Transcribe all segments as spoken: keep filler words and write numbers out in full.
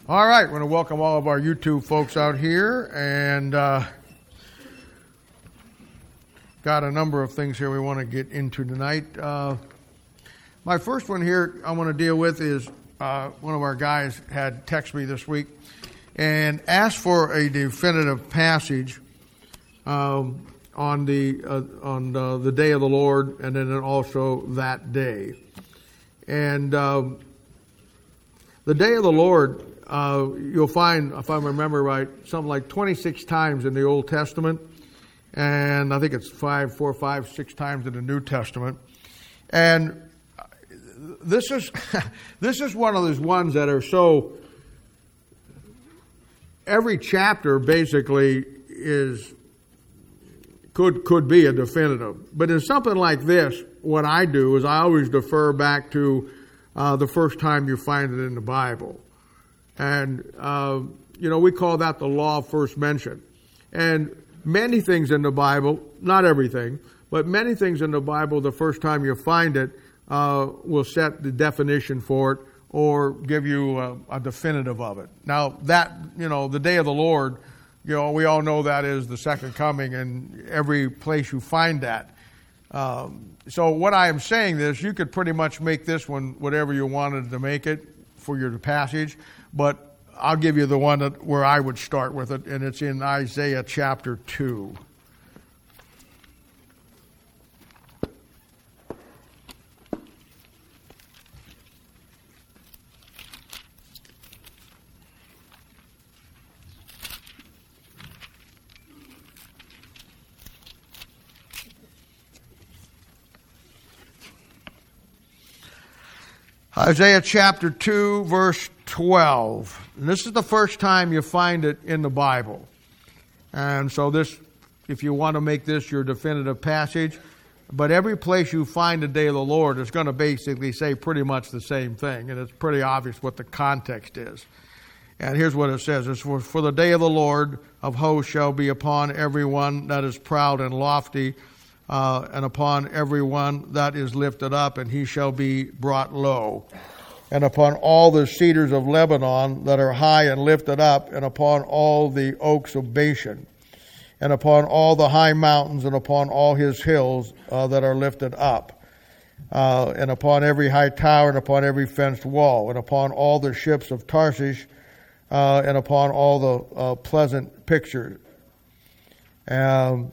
All right, I want to welcome all of our YouTube folks out here, and uh, got a number of things here we want to get into tonight. Uh, my first one here I want to deal with is uh, one of our guys had texted me this week and asked for a definitive passage um, on the uh, on the, the day of the Lord, and then also that day. And um, the day of the Lord, Uh, you'll find, if I remember right, something like twenty-six times in the Old Testament, and I think it's five, four, five, six times in the New Testament. And this is this is one of those ones that are so. Every chapter basically is could could be a definitive, but in something like this, what I do is I always defer back to uh, the first time you find it in the Bible. And, uh, you know, we call that the law of first mention. And many things in the Bible, not everything, but many things in the Bible, the first time you find it, uh, will set the definition for it or give you a, a definitive of it. Now, that, you know, the day of the Lord, you know, we all know that is the second coming, and every place you find that. Um, so what I am saying is you could pretty much make this one whatever you wanted to make it for your passage. But I'll give you the one that, where I would start with it, and it's in Isaiah chapter two. Isaiah chapter two, verse twelve. And this is the first time you find it in the Bible. And so this, if you want to make this your definitive passage, but every place you find the day of the Lord is going to basically say pretty much the same thing. And it's pretty obvious what the context is. And here's what it says. It's for, for the day of the Lord of hosts shall be upon everyone that is proud and lofty, Uh, and upon everyone that is lifted up, and he shall be brought low. And upon all the cedars of Lebanon that are high and lifted up, and upon all the oaks of Bashan, and upon all the high mountains, and upon all his hills uh, that are lifted up, uh, and upon every high tower, and upon every fenced wall, and upon all the ships of Tarshish, uh, and upon all the uh, pleasant pictures. Um,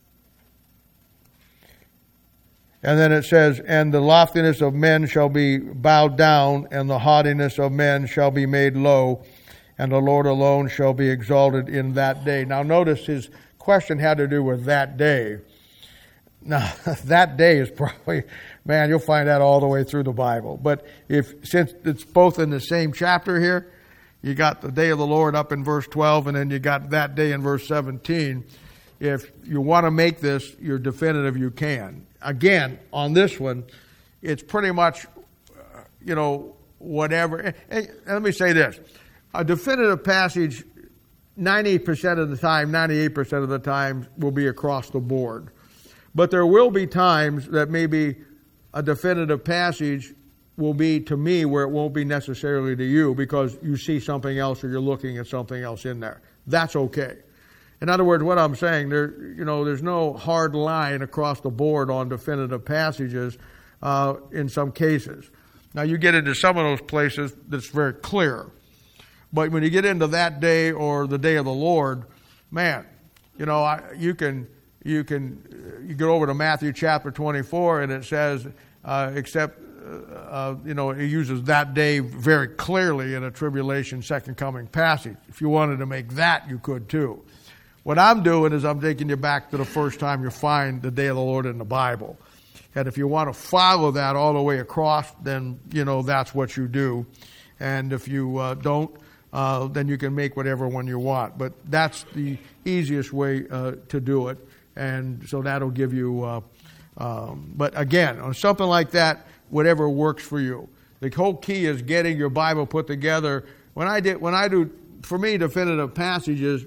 And then it says, and the loftiness of men shall be bowed down, and the haughtiness of men shall be made low, and the Lord alone shall be exalted in that day. Now notice his question had to do with that day. Now, that day is probably, man, you'll find that all the way through the Bible. But if since it's both in the same chapter here, you got the day of the Lord up in verse twelve, and then you got that day in verse seventeen. If you want to make this your definitive, you can. Again, on this one, it's pretty much, uh, you know, whatever. And let me say this. A definitive passage, ninety percent of the time, ninety-eight percent of the time, will be across the board. But there will be times that maybe a definitive passage will be to me where it won't be necessarily to you because you see something else or you're looking at something else in there. That's okay. In other words, what I'm saying, there, you know, there's no hard line across the board on definitive passages uh, in some cases. Now, you get into some of those places that's very clear. But when you get into that day or the day of the Lord, man, you know, I, you can, you can, you go over to Matthew chapter twenty-four and it says, uh, except, uh, you know, it uses that day very clearly in a tribulation second coming passage. If you wanted to make that, you could too. What I'm doing is I'm taking you back to the first time you find the day of the Lord in the Bible. And if you want to follow that all the way across, then, you know, that's what you do. And if you uh, don't, uh, then you can make whatever one you want. But that's the easiest way uh, to do it. And so that'll give you, uh, um, but again, on something like that, whatever works for you. The whole key is getting your Bible put together. When I did, when I do, for me, definitive passages,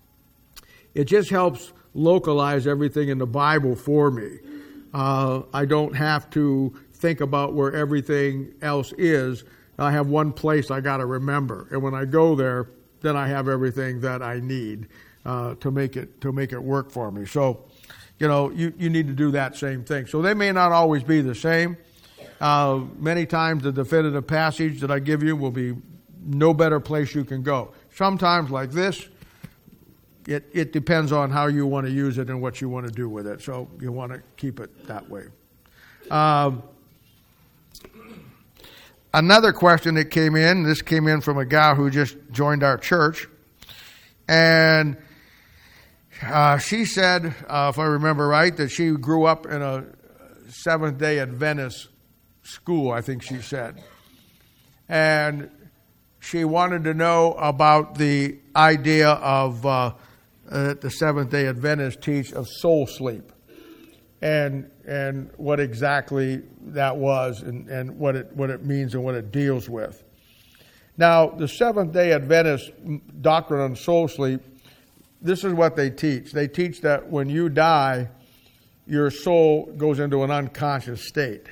it just helps localize everything in the Bible for me. Uh, I don't have to think about where everything else is. and I have one place I got to remember. And when I go there, then I have everything that I need uh, to make it to make it work for me. So, you know, you, you need to do that same thing. So they may not always be the same. Uh, many times the definitive passage that I give you will be no better place you can go. Sometimes like this, it, it depends on how you want to use it and what you want to do with it. So you want to keep it that way. Um, another question that came in, this came in from a guy who just joined our church. And uh, she said, uh, if I remember right, that she grew up in a Seventh-day Adventist school, I think she said. And she wanted to know about the idea of uh, uh, the Seventh-day Adventists teach of soul sleep, and and what exactly that was, and, and what it what it means and what it deals with. Now, the Seventh-day Adventist doctrine on soul sleep, this is what they teach. They teach that when you die, your soul goes into an unconscious state.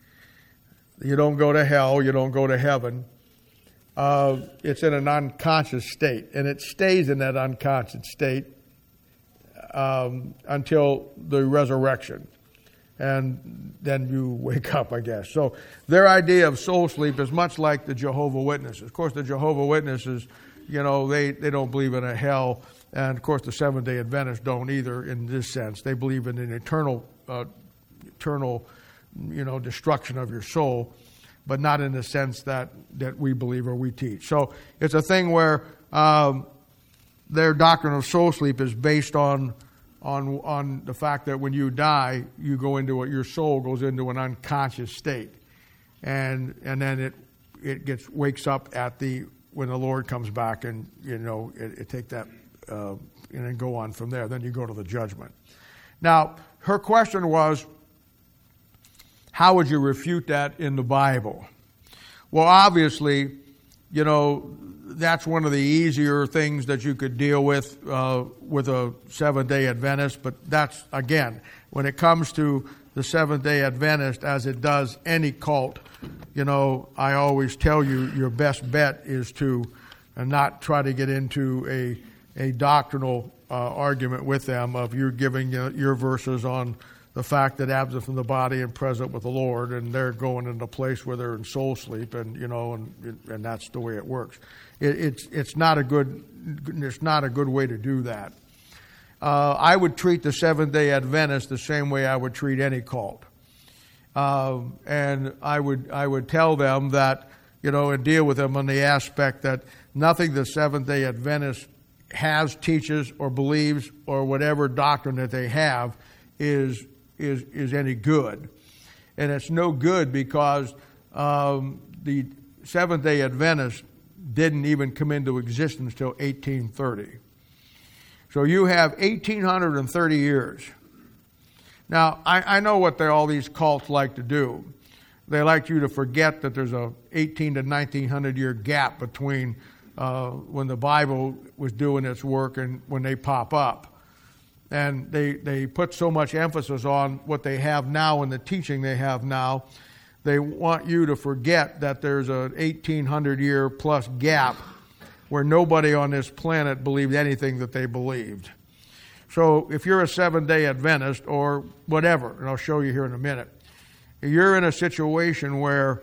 You don't go to hell, you don't go to heaven. Uh, it's in an unconscious state, and it stays in that unconscious state um, until the resurrection. And then you wake up, I guess. So their idea of soul sleep is much like the Jehovah's Witnesses. Of course, the Jehovah's Witnesses, you know, they, they don't believe in a hell. And, of course, the Seventh-day Adventists don't either in this sense. They believe in an eternal, uh, eternal, you know, destruction of your soul, but not in the sense that, that we believe or we teach. So it's a thing where um, their doctrine of soul sleep is based on on on the fact that when you die, you go into a, your soul goes into an unconscious state, and and then it it gets wakes up at the when the Lord comes back, and you know it, it take that uh, and then go on from there. Then you go to the judgment. Now her question was, how would you refute that in the Bible? Well, obviously, you know, that's one of the easier things that you could deal with uh, with a Seventh-day Adventist. But that's, again, when it comes to the Seventh-day Adventist, as it does any cult, you know, I always tell you your best bet is to uh, not try to get into a, a doctrinal uh, argument with them of you giving uh, your verses on the fact that absent from the body and present with the Lord, and they're going into a place where they're in soul sleep, and you know, and and that's the way it works. It, it's it's not a good it's not a good way to do that. Uh, I would treat the Seventh-day Adventist the same way I would treat any cult, uh, and I would I would tell them that, you know, and deal with them on the aspect that nothing the Seventh-day Adventist has, teaches, or believes, or whatever doctrine that they have is. is is any good. And it's no good because um, the Seventh-day Adventists didn't even come into existence till eighteen thirty. So you have eighteen thirty years. Now, I, I know what they, all these cults like to do. They like you to forget that there's a eighteen to nineteen hundred year gap between uh, when the Bible was doing its work and when they pop up. And they, they put so much emphasis on what they have now and the teaching they have now. They want you to forget that there's an eighteen hundred year plus gap where nobody on this planet believed anything that they believed. So if you're a Seventh-day Adventist or whatever, and I'll show you here in a minute, you're in a situation where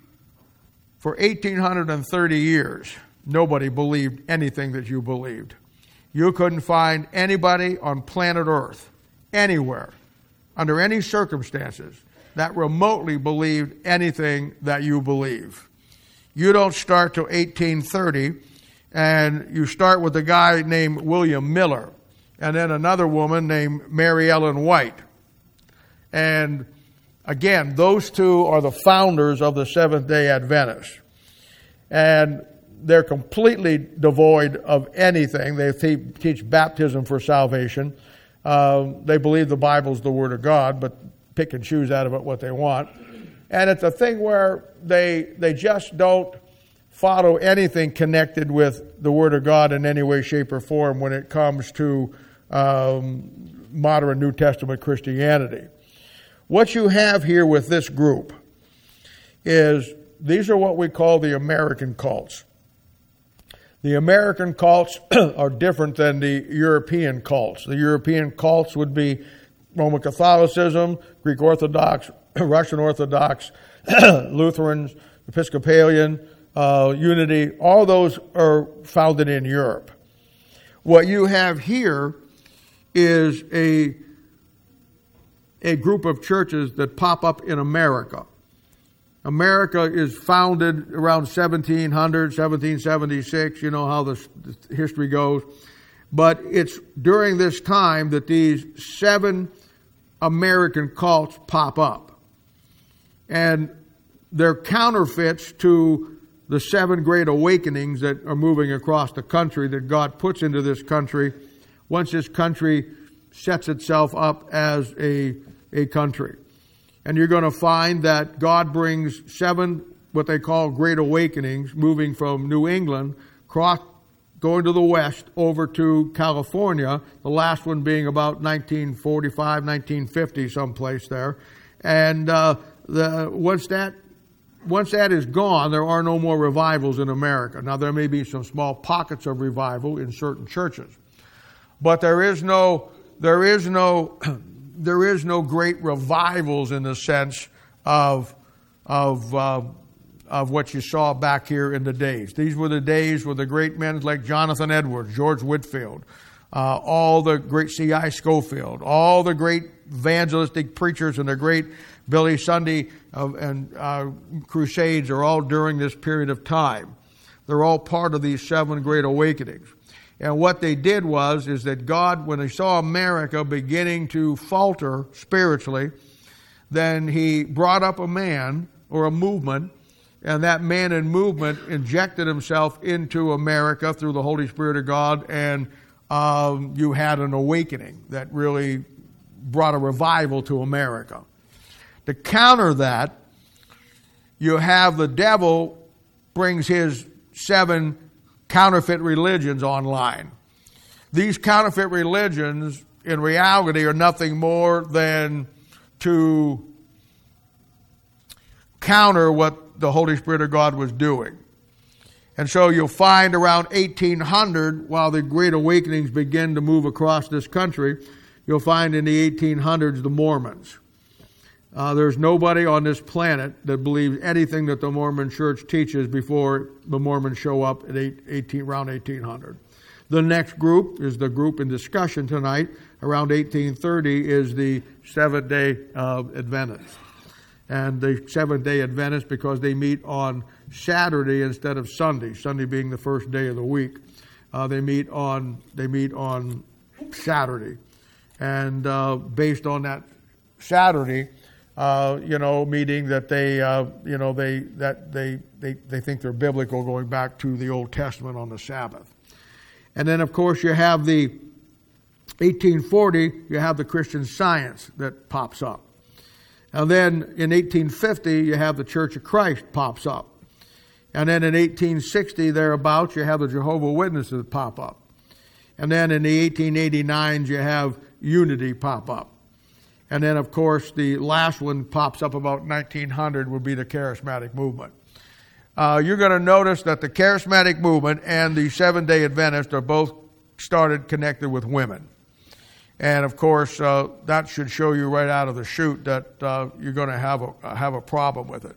for eighteen thirty years, nobody believed anything that you believed. You couldn't find anybody on planet Earth, anywhere, under any circumstances, that remotely believed anything that you believe. You don't start till eighteen thirty, and you start with a guy named William Miller, and then another woman named Mary Ellen White. And again, those two are the founders of the Seventh-day Adventists. And they're completely devoid of anything. They teach baptism for salvation. Uh, they believe the Bible's the Word of God, but pick and choose out of it what they want. And it's a thing where they they just don't follow anything connected with the Word of God in any way, shape, or form when it comes to um, modern New Testament Christianity. What you have here with this group is these are what we call the American cults. The American cults are different than the European cults. The European cults would be Roman Catholicism, Greek Orthodox, Russian Orthodox, Lutherans, Episcopalian, uh, Unity. All those are founded in Europe. What you have here is a, a group of churches that pop up in America. America is founded around seventeen hundred, seventeen seventy-six. You know how the, the history goes. But it's during this time that these seven American cults pop up. And they're counterfeits to the seven great awakenings that are moving across the country that God puts into this country once this country sets itself up as a, a country. And you're going to find that God brings seven, what they call great awakenings, moving from New England, cross, going to the west over to California, the last one being about nineteen forty-five, nineteen fifty, someplace there. And uh, the, once that once that is gone, there are no more revivals in America. Now, there may be some small pockets of revival in certain churches, but there is no there is no there is no great revivals in the sense of of uh, of what you saw back here in the days. These were the days where the great men like Jonathan Edwards, George Whitefield, uh, all the great C I Scofield, all the great evangelistic preachers and the great Billy Sunday uh, and uh, crusades are all during this period of time. They're all part of these seven great awakenings. And what they did was, is that God, when He saw America beginning to falter spiritually, then He brought up a man or a movement, and that man and movement injected himself into America through the Holy Spirit of God, and um, you had an awakening that really brought a revival to America. To counter that, you have the devil brings his seven counterfeit religions online. These counterfeit religions, in reality, are nothing more than to counter what the Holy Spirit of God was doing. And so you'll find around eighteen hundred, while the Great Awakenings begin to move across this country, you'll find in the eighteen hundreds the Mormons. Uh, there's nobody on this planet that believes anything that the Mormon Church teaches before the Mormons show up at eight, eighteen, around eighteen hundred. The next group is the group in discussion tonight. Around eighteen thirty is the Seventh-day uh, Adventists. And the Seventh-day Adventists, because they meet on Saturday instead of Sunday, Sunday being the first day of the week, uh, they meet on they meet on Saturday, and uh, based on that Saturday, uh, you know, meeting that they, uh, you know, they that they, they they think they're biblical, going back to the Old Testament on the Sabbath, and then of course you have the eighteen forty, you have the Christian Science that pops up. And then in eighteen fifty, you have the Church of Christ pops up. And then in eighteen sixty, thereabouts, you have the Jehovah's Witnesses that pop up. And then in the eighteen eighty-nines, you have Unity pop up. And then, of course, the last one pops up about nineteen hundred would be the Charismatic Movement. Uh, you're going to notice that the Charismatic Movement and the Seventh-day Adventists are both started connected with women. And of course, uh, that should show you right out of the chute that uh, you're going to have a have a problem with it.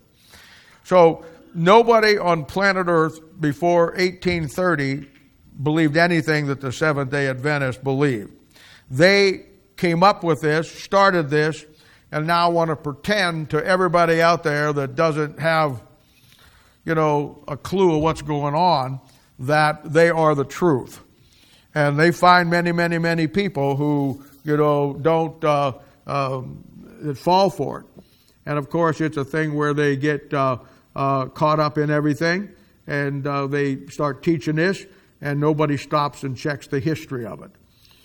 So nobody on planet Earth before eighteen thirty believed anything that the Seventh-day Adventists believed. They came up with this, started this, and now want to pretend to everybody out there that doesn't have, you know, a clue of what's going on, that they are the truth. And they find many, many, many people who, you know, don't uh, uh, fall for it. And of course, it's a thing where they get uh, uh, caught up in everything, and uh, they start teaching this, and nobody stops and checks the history of it.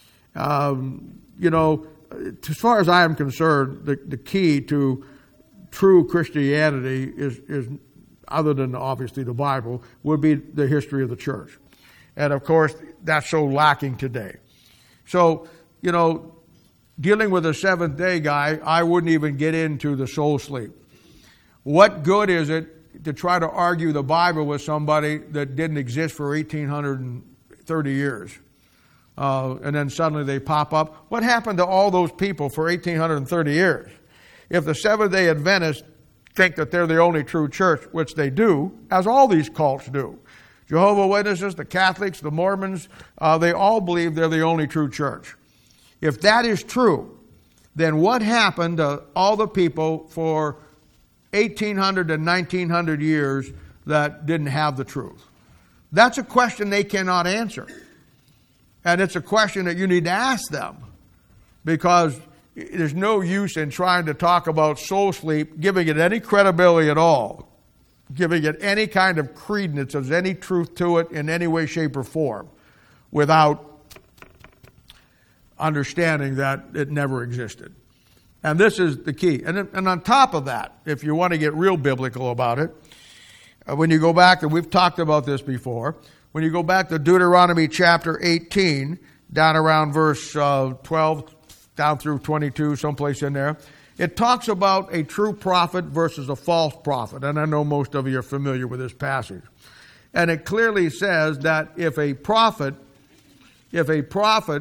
Um, you know, as far as I am concerned, the, the key to true Christianity is, is, other than obviously the Bible, would be the history of the church. And of course, that's so lacking today. So, you know, dealing with a Seventh-day guy, I wouldn't even get into the soul sleep. What good is it to try to argue the Bible with somebody that didn't exist for eighteen thirty years. Uh, and then suddenly they pop up. What happened to all those people for eighteen thirty years? If the Seventh-day Adventists think that they're the only true church, which they do, as all these cults do. Jehovah's Witnesses, the Catholics, the Mormons, uh, they all believe they're the only true church. If that is true, then what happened to all the people for eighteen hundred to nineteen hundred years that didn't have the truth? That's a question they cannot answer. And it's a question that you need to ask them, because there's no use in trying to talk about soul sleep, giving it any credibility at all, giving it any kind of credence, as any truth to it in any way, shape, or form, without understanding that it never existed. And this is the key. And, and on top of that, if you want to get real biblical about it, uh, when you go back, and we've talked about this before, when you go back to Deuteronomy chapter eighteen, down around verse uh, twelve, down through twenty-two, someplace in there, it talks about a true prophet versus a false prophet. And I know most of you are familiar with this passage. And it clearly says that if a prophet, if a prophet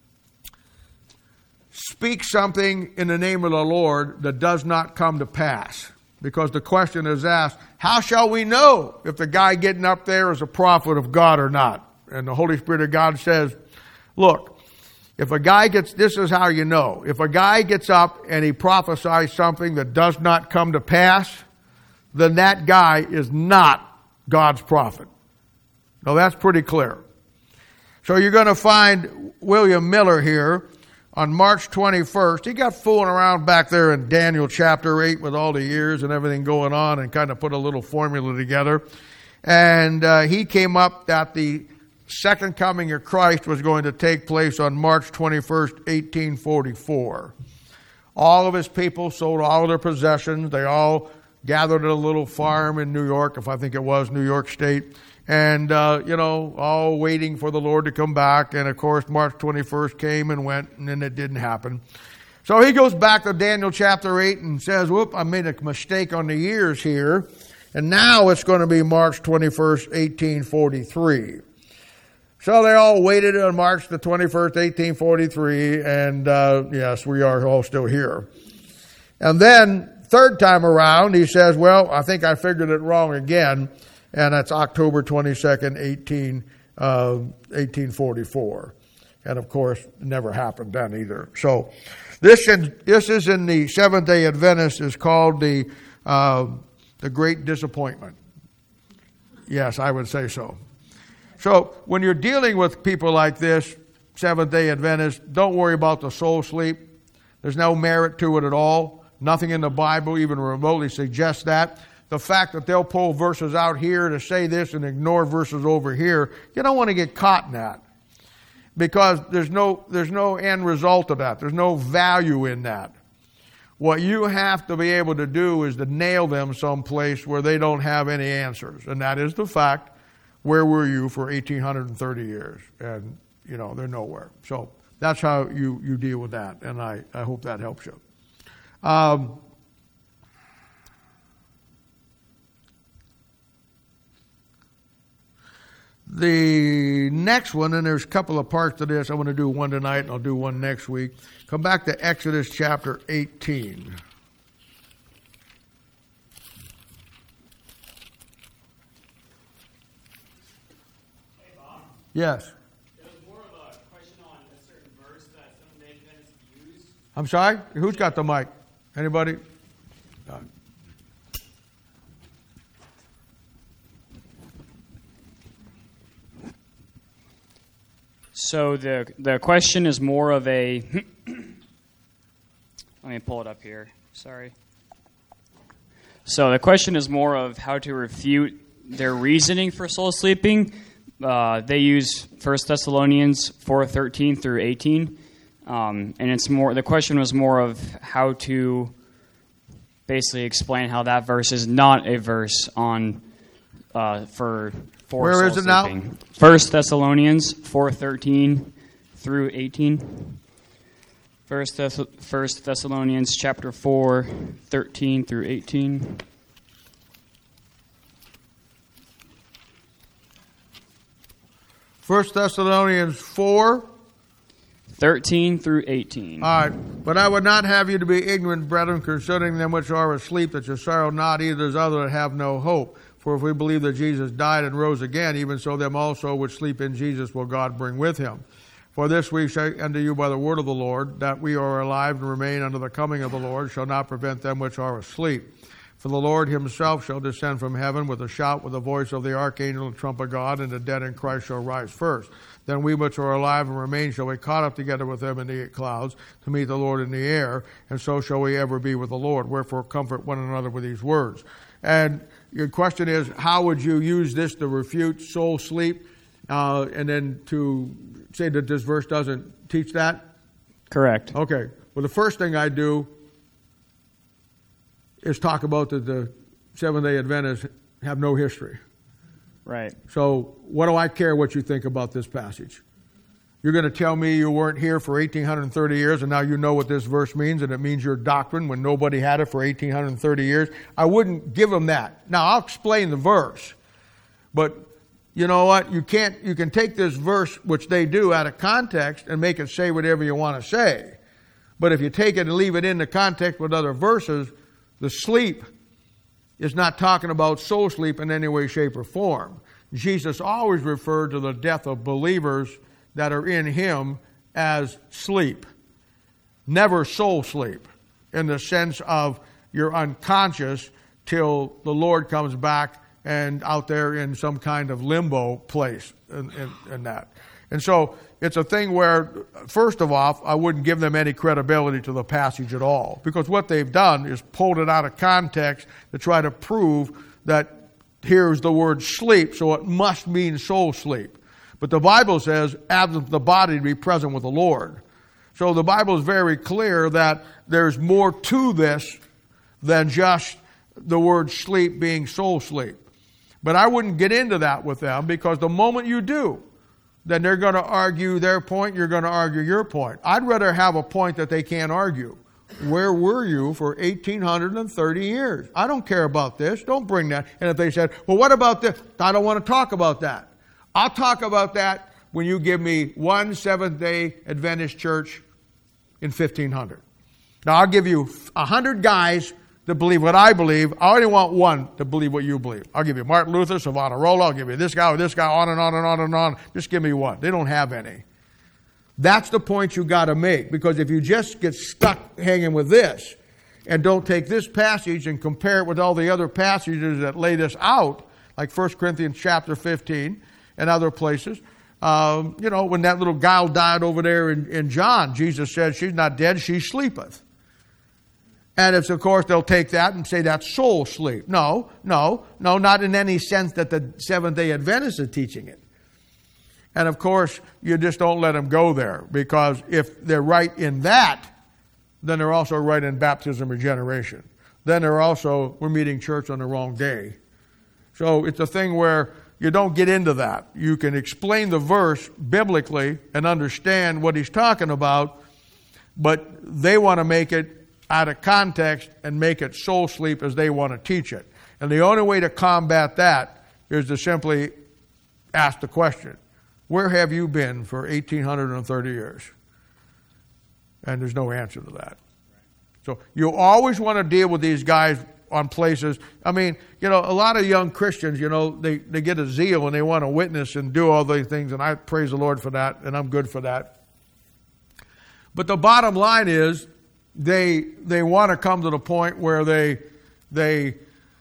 speaks something in the name of the Lord that does not come to pass, because the question is asked, how shall we know if the guy getting up there is a prophet of God or not? And the Holy Spirit of God says, look, if a guy gets, this is how you know. If a guy gets up and he prophesies something that does not come to pass, then that guy is not God's prophet. Now that's pretty clear. So you're going to find William Miller here on March twenty-first. He got fooling around back there in Daniel chapter eight with all the years and everything going on, and kind of put a little formula together. And uh, he came up that the second coming of Christ was going to take place on March twenty-first, eighteen forty-four. All of his people sold all of their possessions. They all gathered at a little farm in New York, if I think it was New York State. And, uh, you know, all waiting for the Lord to come back. And, of course, March twenty-first came and went, and then it didn't happen. So he goes back to Daniel chapter eight and says, whoop, I made a mistake on the years here. And now it's going to be March twenty-first, eighteen forty-three. So they all waited on March the twenty-first, eighteen forty-three, and uh, yes, we are all still here. And then, third time around, he says, well, I think I figured it wrong again, and that's October twenty-second, eighteen forty-four. And of course, it never happened then either. So this, in, this is in the Seventh-day Adventist, is called the, uh, the Great Disappointment. Yes, I would say so. So when you're dealing with people like this, Seventh-day Adventists, don't worry about the soul sleep. There's no merit to it at all. Nothing in the Bible even remotely suggests that. The fact that they'll pull verses out here to say this and ignore verses over here, you don't want to get caught in that. Because there's no, there's no end result of that. There's no value in that. What you have to be able to do is to nail them someplace where they don't have any answers. And that is the fact. Where were you for eighteen thirty years? And, you know, they're nowhere. So that's how you, you deal with that. And I, I hope that helps you. Um, the next one, and there's a couple of parts to this. I'm going to do one tonight, and I'll do one next week. Come back to Exodus chapter eighteen. Yes. There was more of a question on a certain verse that Seventh-day Adventists use. I'm sorry? Who's got the mic? Anybody? No. So the the question is more of a... Let me pull it up here. Sorry. So the question is more of how to refute their reasoning for soul sleeping. Uh, they use First Thessalonians four thirteen through eighteen, um, and it's more. The question was more of how to basically explain how that verse is not a verse on uh, for for Where soul is it sleeping. now? First Thessalonians four thirteen through eighteen. First, Thess- First Thessalonians chapter four thirteen through eighteen. First Thessalonians four. thirteen through eighteen. All right. But I would not have you to be ignorant, brethren, concerning them which are asleep, that you sorrow not either as other that have no hope. For if we believe that Jesus died and rose again, even so them also which sleep in Jesus will God bring with him. For this we say unto you by the word of the Lord, that we are alive and remain unto the coming of the Lord, shall not prevent them which are asleep. For the Lord himself shall descend from heaven with a shout, with the voice of the archangel and trump of God, and the dead in Christ shall rise first. Then we which are alive and remain shall be caught up together with them in the clouds to meet the Lord in the air, and so shall we ever be with the Lord. Wherefore comfort one another with these words. And your question is, how would you use this to refute soul sleep, uh, and then to say that this verse doesn't teach that? Correct. Okay. Well, the first thing I do is talk about that the Seventh-day Adventists have no history. Right. So what do I care what you think about this passage? You're going to tell me you weren't here for eighteen thirty years and now you know what this verse means, and it means your doctrine when nobody had it for eighteen thirty years. I wouldn't give them that. Now, I'll explain the verse. But you know what? You can't. You can take this verse, which they do, out of context and make it say whatever you want to say. But if you take it and leave it in the context with other verses, the sleep is not talking about soul sleep in any way, shape, or form. Jesus always referred to the death of believers that are in him as sleep. Never soul sleep, in the sense of you're unconscious till the Lord comes back and out there in some kind of limbo place in, in, in that. And so it's a thing where, first of all, I wouldn't give them any credibility to the passage at all, because what they've done is pulled it out of context to try to prove that here's the word sleep, so it must mean soul sleep. But the Bible says, absent the body to be present with the Lord. So the Bible is very clear that there's more to this than just the word sleep being soul sleep. But I wouldn't get into that with them, because the moment you do, then they're going to argue their point, you're going to argue your point. I'd rather have a point that they can't argue. Where were you for eighteen thirty years? I don't care about this. Don't bring that. And if they said, well, what about this? I don't want to talk about that. I'll talk about that when you give me one Seventh-day Adventist church in fifteen hundred. Now, I'll give you one hundred guys that believe what I believe. I only want one to believe what you believe. I'll give you Martin Luther, Savonarola. I'll give you this guy or this guy, on and on and on and on. Just give me one. They don't have any. That's the point you got to make, because if you just get stuck hanging with this and don't take this passage and compare it with all the other passages that lay this out, like First Corinthians chapter fifteen and other places, um, you know, when that little gal died over there in, in John, Jesus said, she's not dead, she sleepeth. And it's, of course, they'll take that and say that's soul sleep. No, no, no, not in any sense that the Seventh-day Adventists are teaching it. And, of course, you just don't let them go there, because if they're right in that, then they're also right in baptism regeneration. Then they're also, we're meeting church on the wrong day. So it's a thing where you don't get into that. You can explain the verse biblically and understand what he's talking about, but they want to make it out of context and make it soul sleep as they want to teach it. And the only way to combat that is to simply ask the question, where have you been for eighteen thirty years? And there's no answer to that. So you always want to deal with these guys on places. I mean, you know, a lot of young Christians, you know, they, they get a zeal and they want to witness and do all these things, and I praise the Lord for that, and I'm good for that. But the bottom line is, They they want to come to the point where they they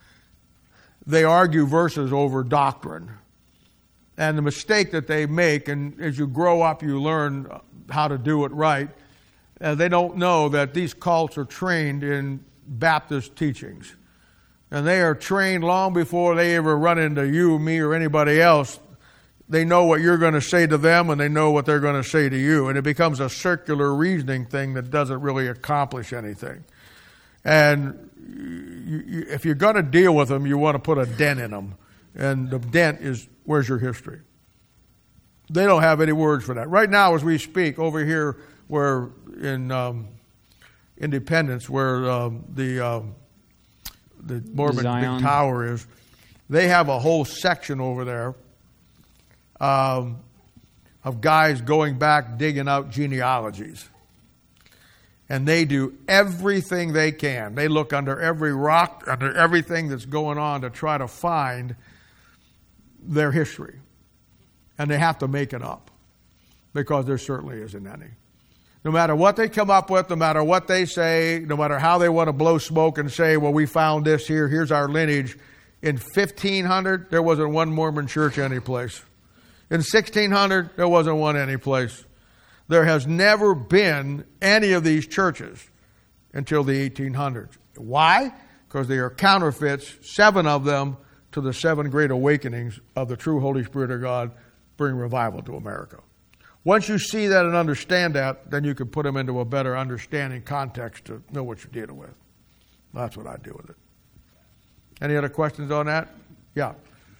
they argue verses over doctrine. And the mistake that they make, and as you grow up you learn how to do it right, uh, they don't know that these cults are trained in Baptist teachings. And they are trained long before they ever run into you, me, or anybody else. They know what you're going to say to them, and they know what they're going to say to you. And it becomes a circular reasoning thing that doesn't really accomplish anything. And you, you, if you're going to deal with them, you want to put a dent in them. And the dent is, where's your history? They don't have any words for that. Right now, as we speak, over here where in um, Independence, where um, the, um, the Mormon big tower is, they have a whole section over there. Um, of guys going back digging out genealogies. And they do everything they can. They look under every rock, under everything that's going on to try to find their history. And they have to make it up because there certainly isn't any. No matter what they come up with, no matter what they say, no matter how they want to blow smoke and say, well, we found this here, here's our lineage. In fifteen hundred, there wasn't one Mormon church anyplace. In sixteen hundred, there wasn't one anyplace. There has never been any of these churches until the eighteen hundreds. Why? Because they are counterfeits, seven of them, to the seven great awakenings of the true Holy Spirit of God bring revival to America. Once you see that and understand that, then you can put them into a better understanding context to know what you're dealing with. That's what I do with it. Any other questions on that? Yeah.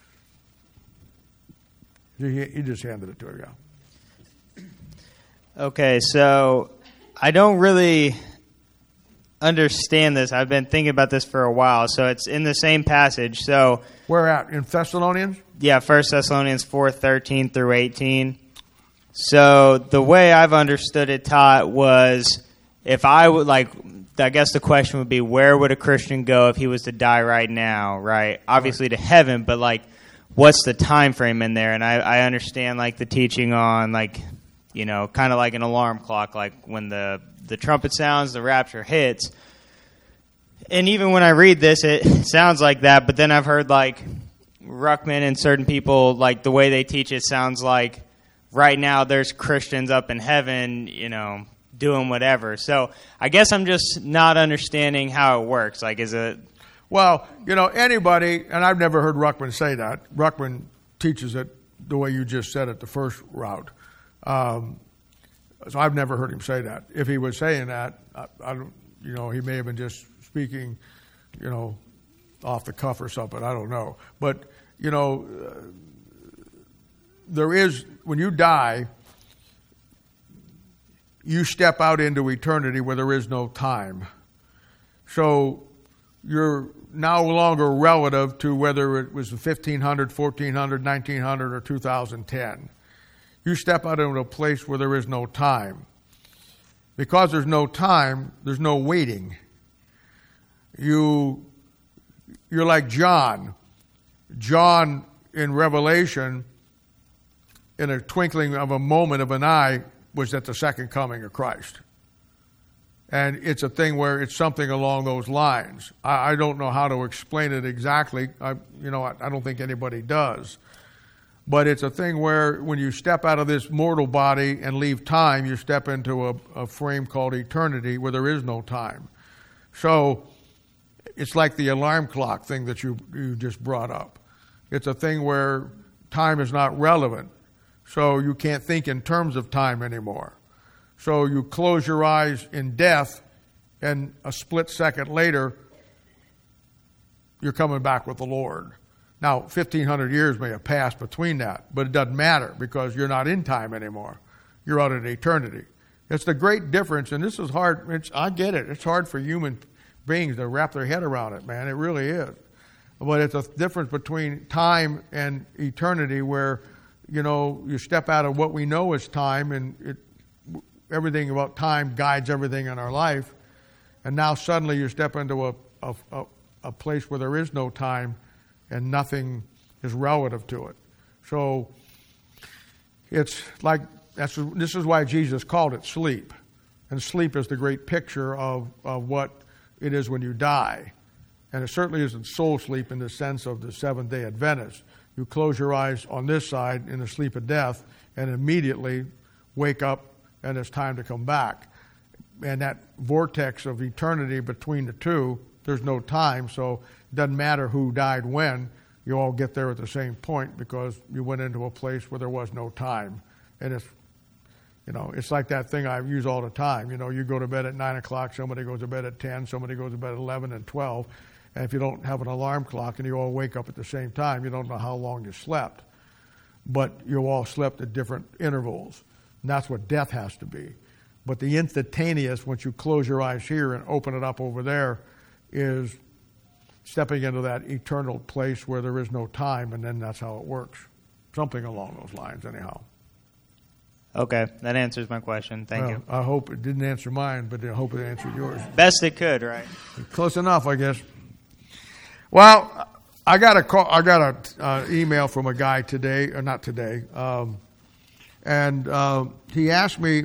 You just handed it to her, yeah. Okay, so I don't really understand this. I've been thinking about this for a while. So it's in the same passage. So where at? In Thessalonians? Yeah, First Thessalonians four, thirteen through eighteen. So the way I've understood it taught was if I would, like, I guess the question would be, where would a Christian go if he was to die right now, right? Obviously right. To heaven, but, like, what's the time frame in there? And I, I understand, like, the teaching on, like, you know, kind of like an alarm clock, like when the, the trumpet sounds, the rapture hits. And even when I read this, it sounds like that, but then I've heard, like, Ruckman and certain people, like, the way they teach it sounds like right now there's Christians up in heaven, you know, doing whatever. So I guess I'm just not understanding how it works. Like, is it... Well, you know, anybody, and I've never heard Ruckman say that. Ruckman teaches it the way you just said it, the first route. Um, so I've never heard him say that. If he was saying that, I, I don't, you know, he may have been just speaking, you know, off the cuff or something. I don't know. But, you know, uh, there is, when you die, you step out into eternity where there is no time. So you're no longer relative to whether it was fifteen hundred, fourteen hundred, nineteen hundred, or two thousand ten. You step out into a place where there is no time. Because there's no time, there's no waiting. You, you're like John. John in Revelation, in a twinkling of a moment of an eye, was at the second coming of Christ. And it's a thing where it's something along those lines. I, I don't know how to explain it exactly. I, you know, I, I don't think anybody does. But it's a thing where when you step out of this mortal body and leave time, you step into a, a frame called eternity where there is no time. So it's like the alarm clock thing that you, you just brought up. It's a thing where time is not relevant. So you can't think in terms of time anymore. So you close your eyes in death, and a split second later, you're coming back with the Lord. Now, fifteen hundred years may have passed between that, but it doesn't matter because you're not in time anymore. You're out in eternity. It's the great difference, and this is hard. It's, I get it. It's hard for human beings to wrap their head around it, man. It really is. But it's a difference between time and eternity where, you know, you step out of what we know as time, and it, everything about time guides everything in our life. And now suddenly you step into a, a, a, a place where there is no time and nothing is relative to it. So it's like, that's, this is why Jesus called it sleep. And sleep is the great picture of, of what it is when you die. And it certainly isn't soul sleep in the sense of the Seventh-day Adventist. You close your eyes on this side in the sleep of death and immediately wake up and it's time to come back. And that vortex of eternity between the two, there's no time, so it doesn't matter who died when. You all get there at the same point because you went into a place where there was no time. And it's, you know, it's like that thing I use all the time. You know, you go to bed at nine o'clock, somebody goes to bed at ten, somebody goes to bed at eleven and twelve. And if you don't have an alarm clock and you all wake up at the same time, you don't know how long you slept. But you all slept at different intervals. And that's what death has to be. But the instantaneous, once you close your eyes here and open it up over there, is stepping into that eternal place where there is no time, and then that's how it works. Something along those lines, anyhow. Okay, that answers my question. Thank Well, you. I hope it didn't answer mine, but I hope it answered yours. Best it could, right? Close enough, I guess. Well, I got a call. I got a uh, email from a guy today, or not today, um, and uh, he asked me.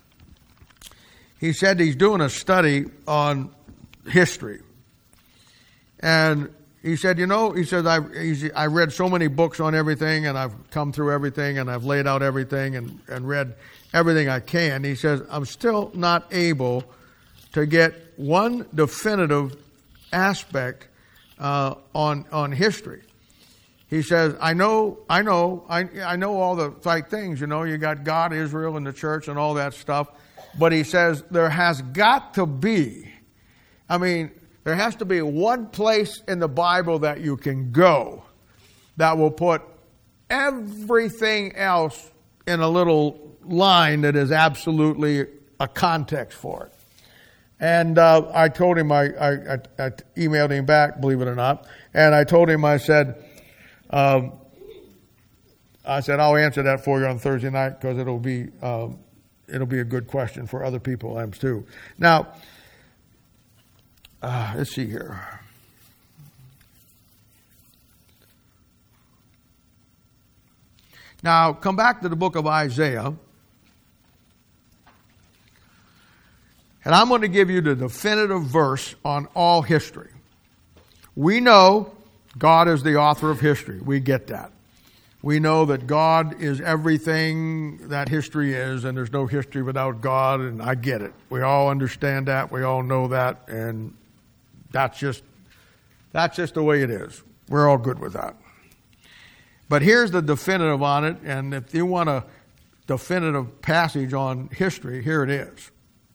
He said he's doing a study on history, and he said, you know, he said I I read so many books on everything, and I've come through everything, and I've laid out everything, and and read everything I can. He says I'm still not able to get one definitive aspect uh, on on history. He says, I know, I know, I I know all the right things. You know, you got God, Israel, and the church, and all that stuff. But he says there has got to be, I mean, there has to be one place in the Bible that you can go that will put everything else in a little line that is absolutely a context for it. And uh, I told him, I, I, I emailed him back, believe it or not, and I told him, I said, um, I said, I'll answer that for you on Thursday night because it'll be um, it'll be a good question for other people too. Now, uh, let's see here. Now, come back to the book of Isaiah. And I'm going to give you the definitive verse on all history. We know God is the author of history. We get that. We know that God is everything that history is, and there's no history without God, and I get it. We all understand that. We all know that, and that's just that's just the way it is. We're all good with that. But here's the definitive on it, and if you want a definitive passage on history, here it is.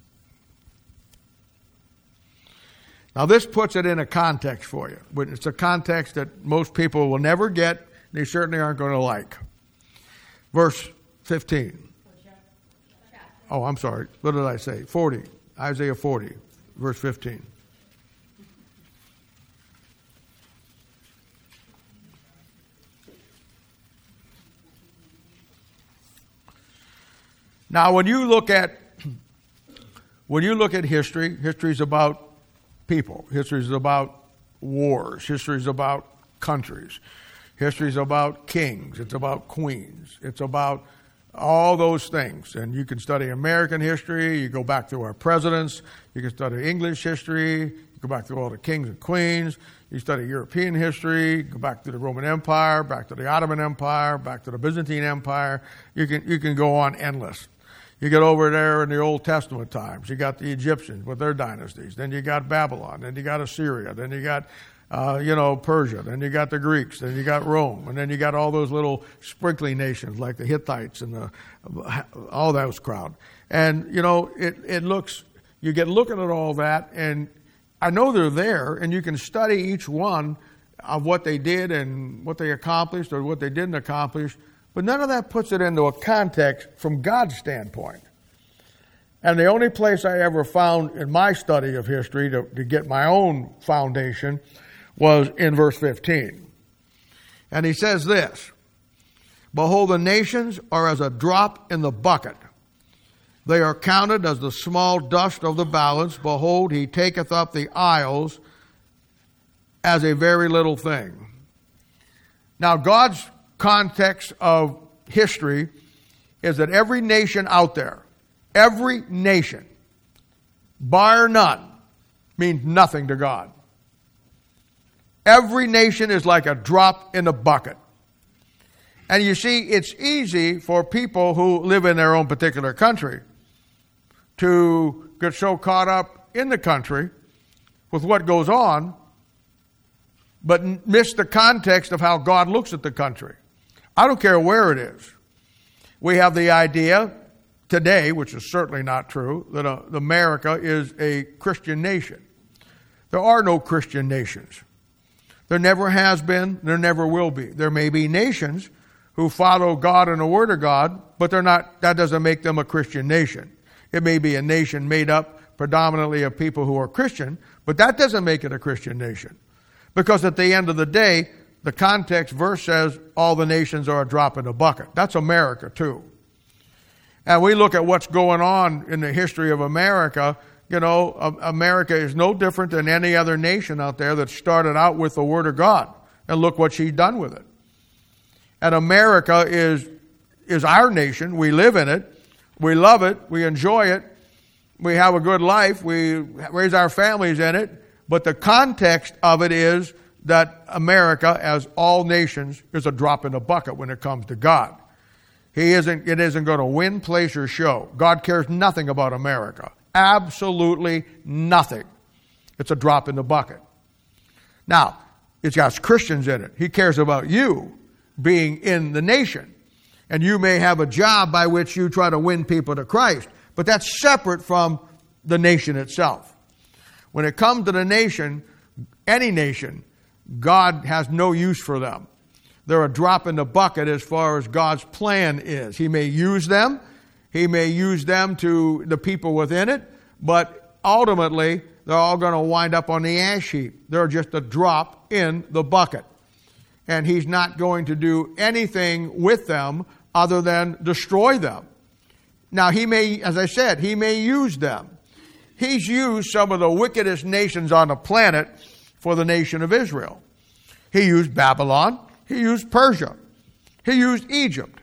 Now, this puts it in a context for you. It's a context that most people will never get. They certainly aren't going to like. Verse fifteen. Oh, I'm sorry. What did I say? forty. Isaiah forty, verse fifteen. Now, when you look at when you look at history, history is about people. History is about wars. History is about countries. History is about kings. It's about queens. It's about all those things. And you can study American history. You go back through our presidents. You can study English history. You go back through all the kings and queens. You study European history. Go back to the Roman Empire, back to the Ottoman Empire, back to the Byzantine Empire. You can you can go on endless. You get over there in the Old Testament times. You got the Egyptians with their dynasties. Then you got Babylon. Then you got Assyria. Then you got, uh, you know, Persia. Then you got the Greeks. Then you got Rome. And then you got all those little sprinkling nations like the Hittites and the, all those crowd. And, you know, it, it looks, you get looking at all that, and I know they're there, and you can study each one of what they did and what they accomplished or what they didn't accomplish. But none of that puts it into a context from God's standpoint. And the only place I ever found in my study of history to, to get my own foundation was in verse fifteen. And he says this, Behold, the nations are as a drop in the bucket. They are counted as the small dust of the balance. Behold, he taketh up the isles as a very little thing. Now, God's context of history is that every nation out there, every nation, bar none, means nothing to God. Every nation is like a drop in the bucket. And you see, it's easy for people who live in their own particular country to get so caught up in the country with what goes on, but miss the context of how God looks at the country. I don't care where it is. We have the idea today, which is certainly not true, that uh, America is a Christian nation. There are no Christian nations. There never has been, there never will be. There may be nations who follow God and the Word of God, but they're not. That doesn't make them a Christian nation. It may be a nation made up predominantly of people who are Christian, but that doesn't make it a Christian nation. Because at the end of the day, the context verse says all the nations are a drop in the bucket. That's America too. And we look at what's going on in the history of America. You know, America is no different than any other nation out there that started out with the Word of God. And look what she's done with it. And America is is our nation. We live in it. We love it. We enjoy it. We have a good life. We raise our families in it. But the context of it is that America, as all nations, is a drop in the bucket when it comes to God. He isn't, it isn't going to win, place, or show. God cares nothing about America. Absolutely nothing. It's a drop in the bucket. Now, it's got Christians in it. He cares about you being in the nation. And you may have a job by which you try to win people to Christ. But that's separate from the nation itself. When it comes to the nation, any nation, God has no use for them. They're a drop in the bucket as far as God's plan is. He may use them. He may use them to the people within it. But ultimately, they're all going to wind up on the ash heap. They're just a drop in the bucket. And He's not going to do anything with them other than destroy them. Now, He may, as I said, He may use them. He's used some of the wickedest nations on the planet for the nation of Israel. He used Babylon. He used Persia. He used Egypt.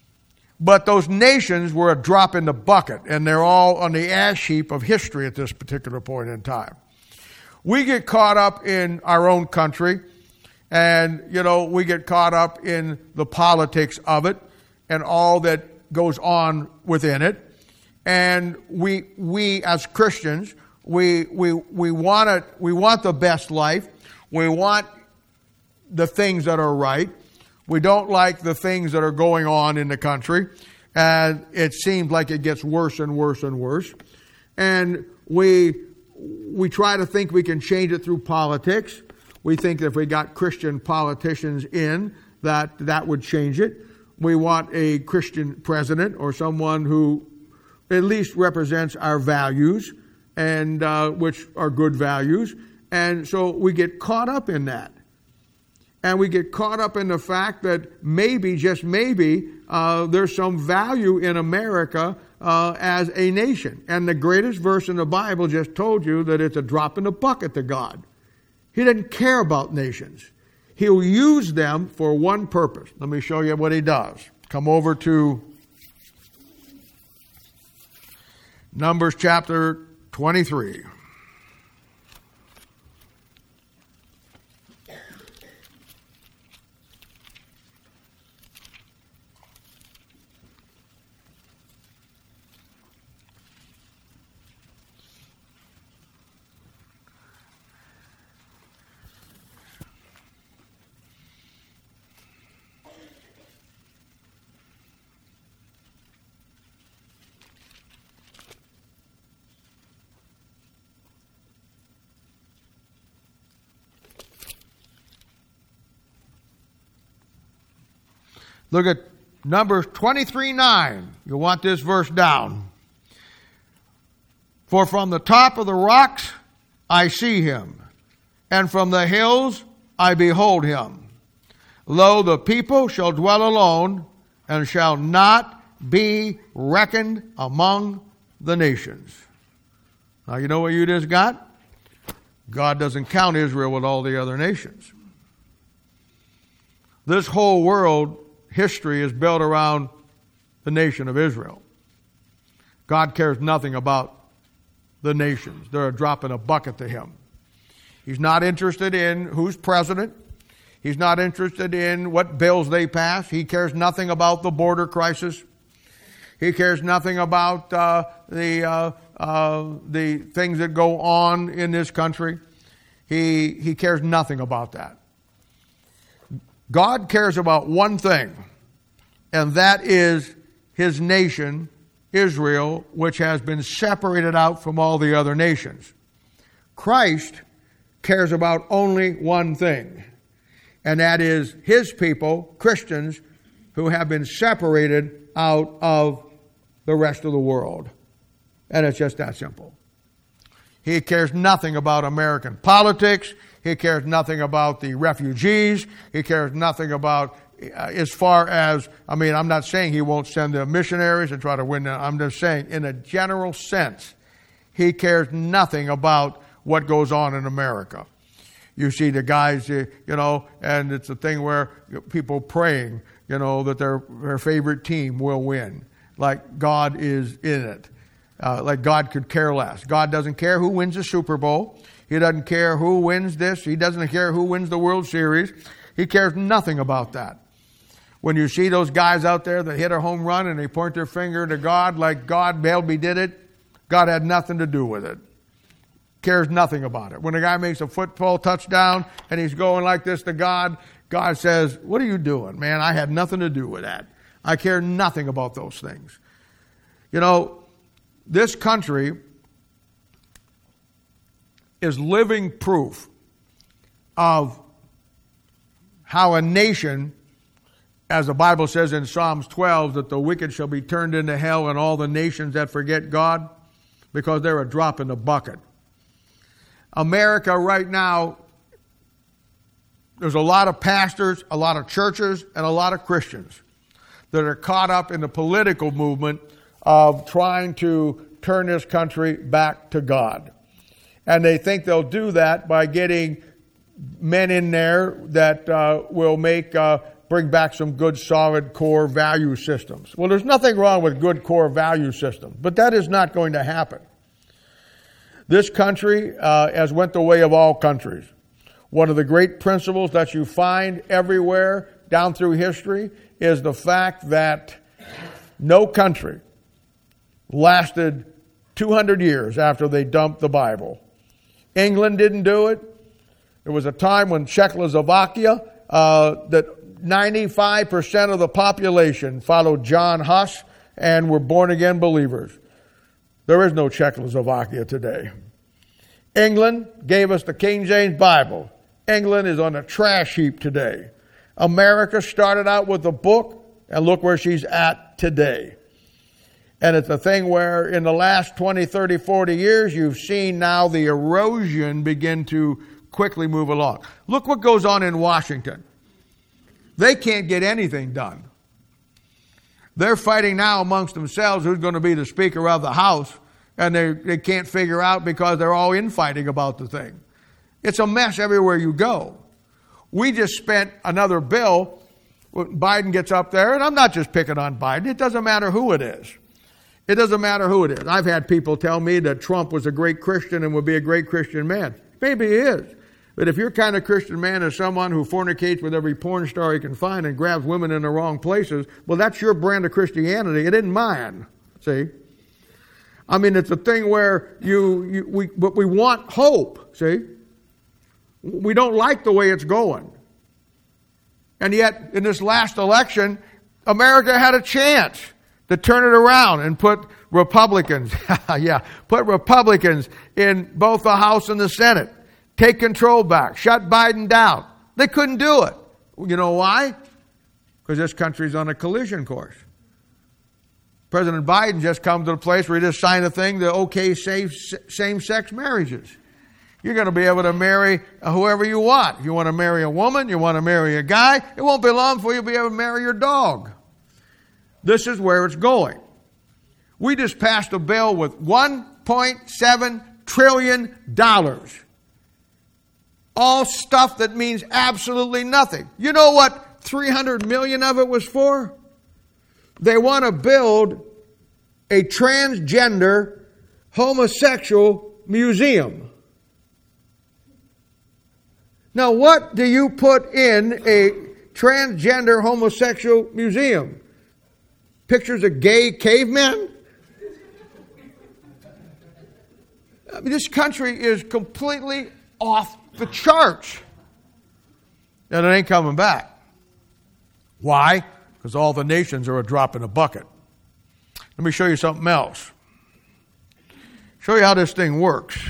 But those nations were a drop in the bucket, and they're all on the ash heap of history at this particular point in time. We get caught up in our own country, and, you know, we get caught up in the politics of it and all that goes on within it. And we, we as Christians, we, we, we want it, we want the best life. We want the things that are right. We don't like the things that are going on in the country. And it seems like it gets worse and worse and worse. And we, we try to think we can change it through politics. We think that if we got Christian politicians in, that that would change it. We want a Christian president or someone who at least represents our values, and uh, which are good values. And so we get caught up in that. And we get caught up in the fact that maybe, just maybe, uh, there's some value in America uh, as a nation. And the greatest verse in the Bible just told you that it's a drop in the bucket to God. He doesn't care about nations. He'll use them for one purpose. Let me show you what He does. Come over to Numbers chapter twenty-three. Look at Numbers twenty-three nine. You'll want this verse down. For from the top of the rocks I see Him, and from the hills I behold Him. Lo, the people shall dwell alone, and shall not be reckoned among the nations. Now you know what you just got? God doesn't count Israel with all the other nations. This whole world history is built around the nation of Israel. God cares nothing about the nations. They're a drop in a bucket to Him. He's not interested in who's president. He's not interested in what bills they pass. He cares nothing about the border crisis. He cares nothing about uh, the uh, uh, the things that go on in this country. He he cares nothing about that. God cares about one thing, and that is His nation, Israel, which has been separated out from all the other nations. Christ cares about only one thing, and that is His people, Christians, who have been separated out of the rest of the world. And it's just that simple. He cares nothing about American politics. He cares nothing about the refugees. He cares nothing about as far as, I mean, I'm not saying he won't send the missionaries and try to win them. I'm just saying, in a general sense, he cares nothing about what goes on in America. You see the guys, you know, and it's a thing where people praying, you know, that their, their favorite team will win. Like God is in it. Uh, like God could care less. God doesn't care who wins the Super Bowl. He doesn't care who wins this. He doesn't care who wins the World Series. He cares nothing about that. When you see those guys out there that hit a home run and they point their finger to God like God maybe did it, God had nothing to do with it. Cares nothing about it. When a guy makes a football touchdown and he's going like this to God, God says, what are you doing, man? I had nothing to do with that. I care nothing about those things. You know, this country is living proof of how a nation, as the Bible says in Psalms twelve, that the wicked shall be turned into hell and all the nations that forget God, because they're a drop in the bucket. America right now, there's a lot of pastors, a lot of churches, and a lot of Christians that are caught up in the political movement of trying to turn this country back to God. And they think they'll do that by getting men in there that uh, will make uh, bring back some good, solid core value systems. Well, there's nothing wrong with good core value systems, but that is not going to happen. This country uh, has went the way of all countries. One of the great principles that you find everywhere down through history is the fact that no country lasted two hundred years after they dumped the Bible. England didn't do it. There was a time when Czechoslovakia, uh, that ninety-five percent of the population followed John Huss and were born-again believers. There is no Czechoslovakia today. England gave us the King James Bible. England is on a trash heap today. America started out with a book, and look where she's at today. And it's a thing where in the last twenty, thirty, forty years, you've seen now the erosion begin to quickly move along. Look what goes on in Washington. They can't get anything done. They're fighting now amongst themselves who's going to be the Speaker of the House, and they, they can't figure out because they're all infighting about the thing. It's a mess everywhere you go. We just spent another bill. Biden gets up there, and I'm not just picking on Biden. It doesn't matter who it is. It doesn't matter who it is. I've had people tell me that Trump was a great Christian and would be a great Christian man. Maybe he is. But if your kind of Christian man is someone who fornicates with every porn star he can find and grabs women in the wrong places, well, that's your brand of Christianity. It isn't mine. See? I mean, it's a thing where you, you we, but we want hope. See? We don't like the way it's going. And yet, in this last election, America had a chance to turn it around and put Republicans, yeah, put Republicans in both the House and the Senate. Take control back. Shut Biden down. They couldn't do it. You know why? Because this country's on a collision course. President Biden just come to the place where he just signed a thing to okay same-sex marriages. You're going to be able to marry whoever you want. If you want to marry a woman, you want to marry a guy, it won't be long before you'll be able to marry your dog. This is where it's going. We just passed a bill with one point seven trillion dollars. All stuff that means absolutely nothing. You know what three hundred million dollars of it was for? They want to build a transgender homosexual museum. Now, what do you put in a transgender homosexual museum? Pictures of gay cavemen? I mean, this country is completely off the charts. And it ain't coming back. Why? Because all the nations are a drop in a bucket. Let me show you something else. Show you how this thing works.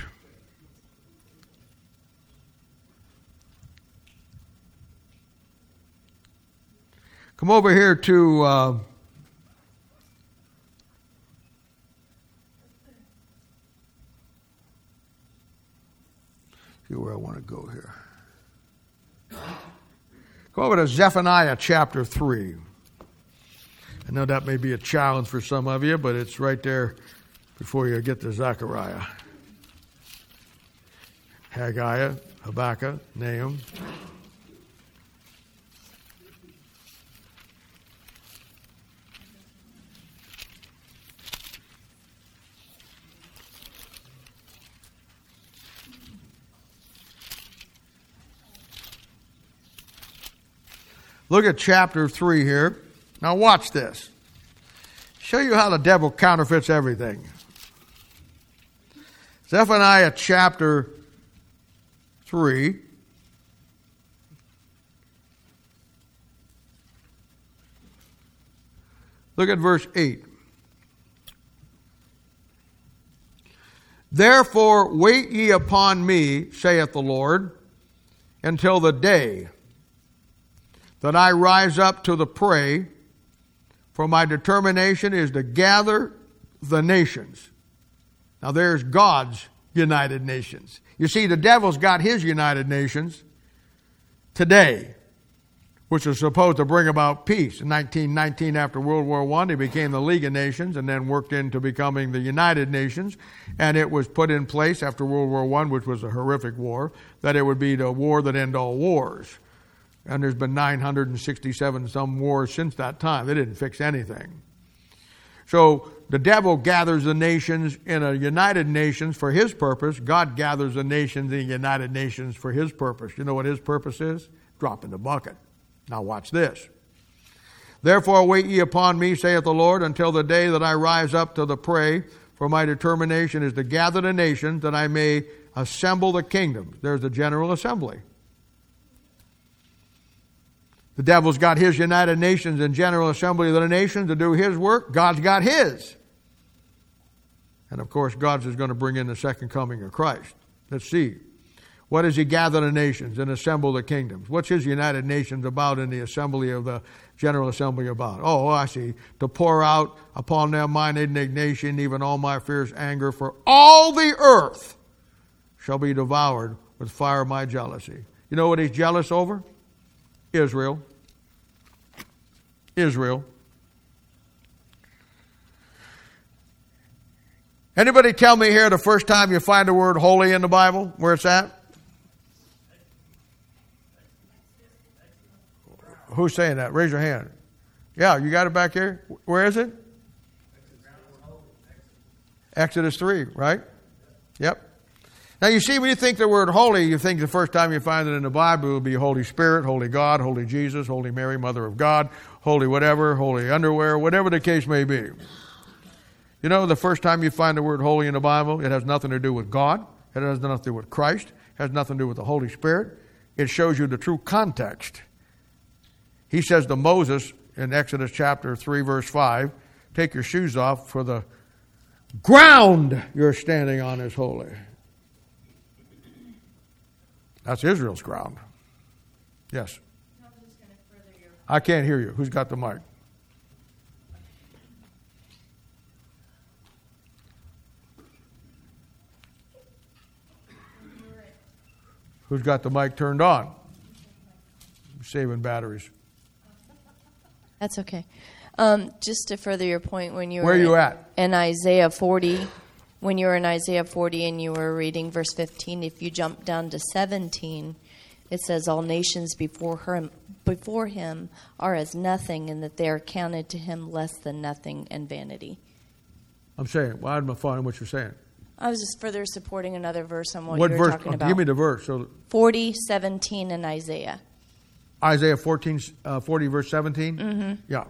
Come over here to uh, see where I want to go here. Go over to Zephaniah chapter three. I know that may be a challenge for some of you, but it's right there before you get to Zechariah. Haggai, Habakkuk, Nahum. Look at chapter three here. Now watch this. Show you how the devil counterfeits everything. Zephaniah chapter three. Look at verse eight. Therefore wait ye upon me, saith the Lord, until the day that I rise up to the prey, for my determination is to gather the nations. Now there's God's United Nations. You see, the devil's got his United Nations today, which was supposed to bring about peace. In nineteen nineteen, after World War One, he became the League of Nations and then worked into becoming the United Nations. And it was put in place after World War One, which was a horrific war, that it would be the war that ended all wars. And there's been nine hundred sixty-seven some wars since that time. They didn't fix anything. So the devil gathers the nations in a United Nations for his purpose. God gathers the nations in the United Nations for his purpose. You know what his purpose is? Drop in the bucket. Now watch this. Therefore wait ye upon me, saith the Lord, until the day that I rise up to the prey. For my determination is to gather the nations, that I may assemble the kingdoms. There's the General Assembly. The devil's got his United Nations and General Assembly of the nations to do his work. God's got his. And of course, God's is going to bring in the second coming of Christ. Let's see. What does he gather the nations and assemble the kingdoms? What's his United Nations about in the assembly of the General Assembly about? Oh, I see. To pour out upon them mine indignation, even all my fierce anger, for all the earth shall be devoured with fire of my jealousy. You know what he's jealous over? Israel. Israel. Anybody tell me here the first time you find the word holy in the Bible, where it's at? Who's saying that? Raise your hand. Yeah, you got it back here? Where is it? Exodus three, right? Yep. Now you see, when you think the word holy, you think the first time you find it in the Bible, it will be Holy Spirit, Holy God, Holy Jesus, Holy Mary, Mother of God, Holy whatever, Holy underwear, whatever the case may be. You know, the first time you find the word holy in the Bible, it has nothing to do with God. It has nothing to do with Christ. It has nothing to do with the Holy Spirit. It shows you the true context. He says to Moses in Exodus chapter three, verse five, take your shoes off, for the ground you're standing on is holy. That's Israel's ground. Yes. I can't hear you. Who's got the mic? Who's got the mic turned on? Saving batteries. That's okay. Um, just to further your point, when you were Where are you at? in Isaiah forty, when you were in Isaiah forty and you were reading verse fifteen, if you jump down to seventeen, it says, all nations before him, before him are as nothing, and that they are counted to him less than nothing and vanity. I'm saying, well, I'm following what you're saying. I was just further supporting another verse on what, What you were verse? talking Oh, about. give me the verse. So forty, seventeen in Isaiah. Isaiah fourteen, uh, forty, verse seventeen? Mm-hmm. Yeah.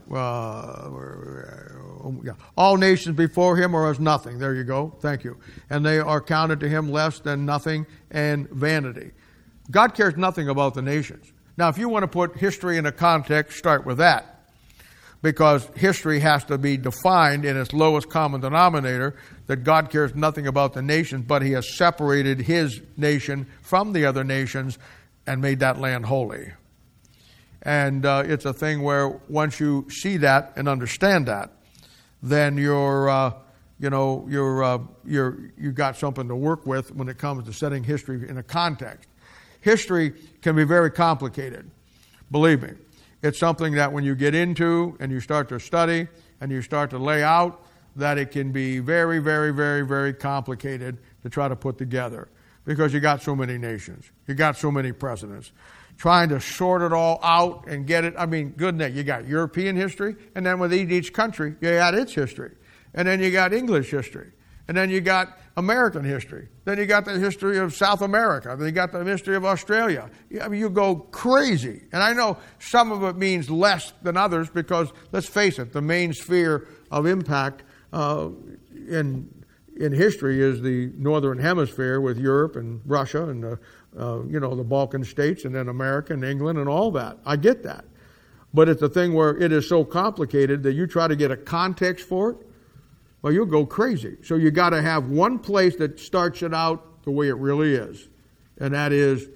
Uh, yeah. All nations before him are as nothing. There you go. Thank you. And they are counted to him less than nothing and vanity. God cares nothing about the nations. Now, if you want to put history in a context, start with that. Because history has to be defined in its lowest common denominator, that God cares nothing about the nations, but he has separated his nation from the other nations and made that land holy. And uh, it's a thing where once you see that and understand that, then you're, uh, you know, you're, uh, you're, you've got something to work with when it comes to setting history in a context. History can be very complicated Believe me, it's something that when you get into and you start to study and you start to lay out, that it can be very, very, very, very complicated to try to put together because you got so many nations. You got so many presidents. Trying to sort it all out and get it. I mean, goodness, you got European history, and then with each country, you got its history. And then you got English history. And then you got American history. Then you got the history of South America. Then you got the history of Australia. I mean, you go crazy. And I know some of it means less than others because, let's face it, the main sphere of impact uh, in in history is the Northern Hemisphere with Europe and Russia and the, uh, you know, the Balkan states and then America and England and all that. I get that. But it's a thing where it is so complicated that you try to get a context for it, well, you'll go crazy. So you got to have one place that starts it out the way it really is. And that is,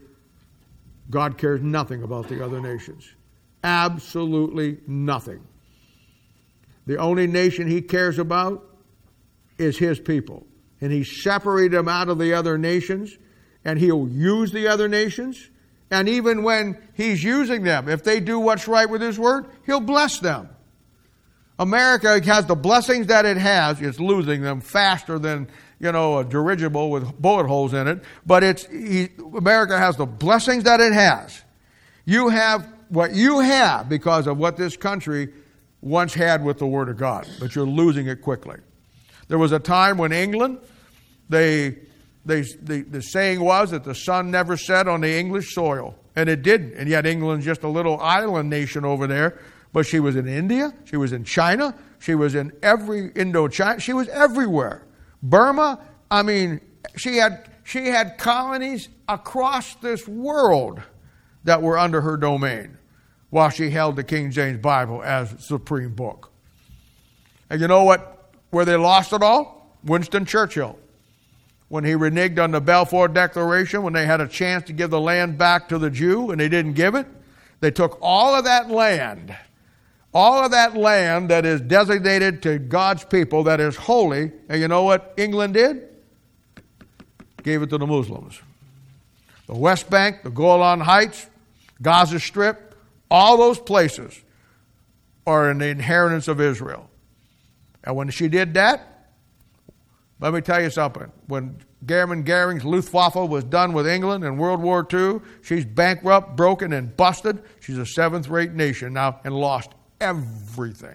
God cares nothing about the other nations. Absolutely nothing. The only nation He cares about is His people. And He separated them out of the other nations, and He'll use the other nations. And even when He's using them, if they do what's right with His word, He'll bless them. America has the blessings that it has. It's losing them faster than, you know, a dirigible with bullet holes in it. But it's he, America has the blessings that it has. You have what you have because of what this country once had with the Word of God. But you're losing it quickly. There was a time when England, they, they, the, the saying was that the sun never set on the English soil. And it didn't. And yet England's just a little island nation over there. But she was in India. She was in China. She was in every Indochina. She was everywhere. Burma, I mean, she had, she had colonies across this world that were under her domain while she held the King James Bible as supreme book. And you know what? Where they lost it all? Winston Churchill. When he reneged on the Balfour Declaration, when they had a chance to give the land back to the Jew and they didn't give it, they took all of that land, all of that land that is designated to God's people, that is holy, and you know what England did? Gave it to the Muslims. The West Bank, the Golan Heights, Gaza Strip, all those places are in the inheritance of Israel. And when she did that, let me tell you something. When German Goering's Luftwaffe was done with England in World War Two, she's bankrupt, broken, and busted. She's a seventh-rate nation now and lost everything.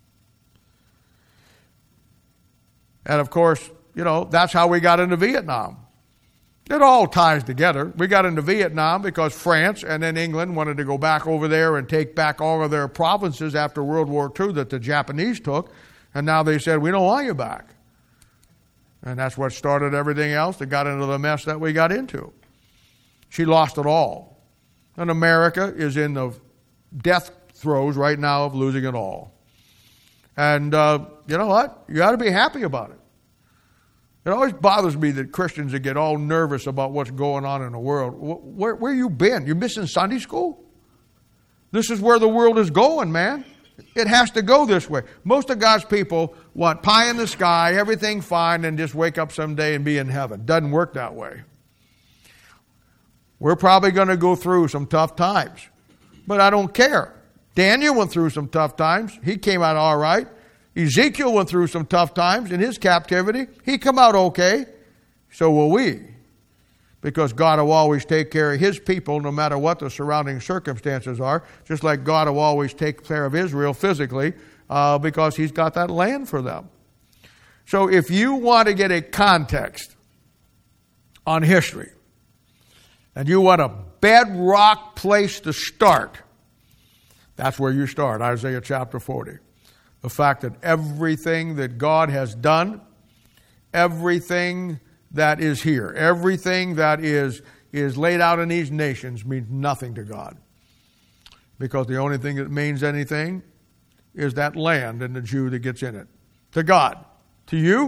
And of course, you know, that's how we got into Vietnam. It all ties together. We got into Vietnam because France and then England wanted to go back over there and take back all of their provinces after World War Two that the Japanese took. And now they said, we don't want you back. And that's what started everything else that got into the mess that we got into. She lost it all. And America is in the death throes right now of losing it all. And uh, you know what? You ought to be happy about it. It always bothers me that Christians that get all nervous about what's going on in the world. Where, where you been? You missing Sunday school? This is where the world is going, man. It has to go this way. Most of God's people want pie in the sky, everything fine, and just wake up someday and be in heaven. Doesn't work that way. We're probably going to go through some tough times, but I don't care. Daniel went through some tough times. He came out all right. Ezekiel went through some tough times in his captivity. He come out okay. So will we. Because God will always take care of His people no matter what the surrounding circumstances are. Just like God will always take care of Israel physically uh, because He's got that land for them. So if you want to get a context on history and you want a bedrock place to start, that's where you start, Isaiah chapter forty. The fact that everything that God has done, everything that is here, everything that is, is laid out in these nations means nothing to God. Because the only thing that means anything is that land and the Jew that gets in it. To God. To you,